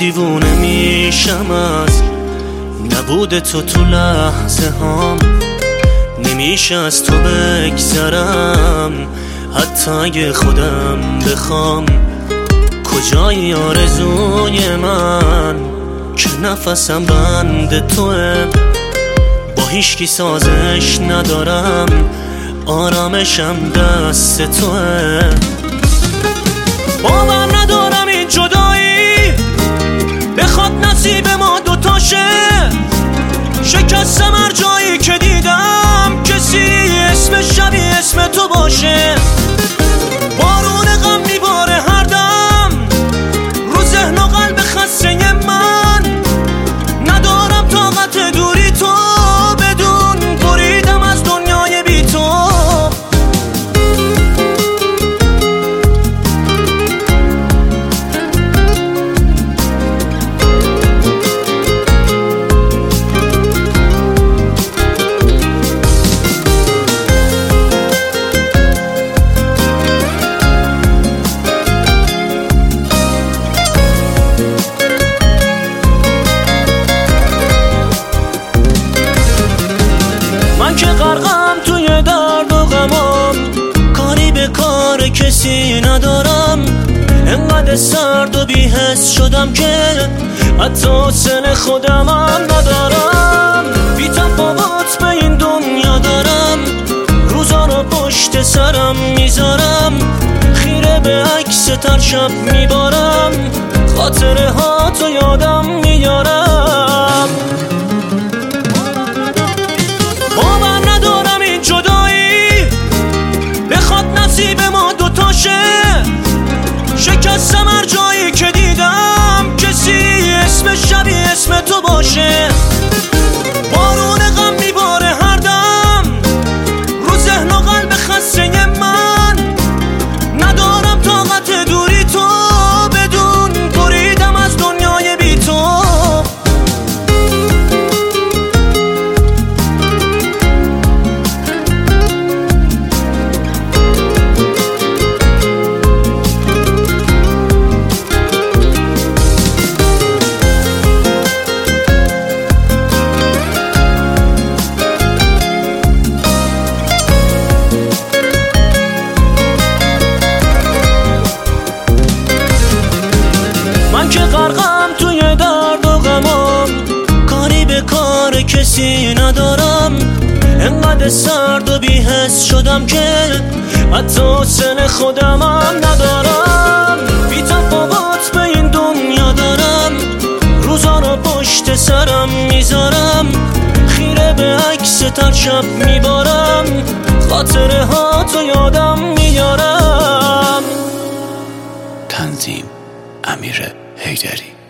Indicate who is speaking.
Speaker 1: دیوونه میشم از نبود تو تو لحظه هام. نمیشه از تو بگذرم حتی اگه خودم بخوام. کجای آرزوی من که نفسم بند توه؟ با هیچکی سازش ندارم، آرامشم دست توه. باور ندارم این جدایی بخواد نصیب ما دوتاشه. شکستم هر جایی که دیدم کسی اسم شبیه اسم تو باشه. بارون غم میباره هر دم رو ذهن و قلب خسته من. ندارم طاقت دوری تو بدون بریدم از دنیای بی تو. من که غرقم توی درد و غمام، کاری به کار کسی ندارم. انقدر سرد و بی‌حس شدم که حتی حسن خودمم ندارم. بی تفاوت به این دنیا دارم، روزا رو پشت سرم میذارم. خیره به عکس تر شب میبارم، خاطره ها تو یادم میارم. باور ندارم این جدایی بخواد نصیب ما دوتاشه. شکستم هر جایی که دیدم کسی اسم شبیه اسم تو باشه. بارون غم میباره هر دم رو ذهن و قلب خسته من. ندارم طاقت دوری تو بدون بریدم از دنیای بی تو. من که غرقم توی درد و غمام، کاری به کار کسی ندارم. انقدر سرد و بی‌حس شدم که حتی حسن خودمم ندارم. بی تفاوت به این دنیا دارم، روزا رو پشت سرم میذارم. خیره به عکس تر شب میبارم، خاطره ها تو یادم میارم.
Speaker 2: تنظیم امیر حیدری.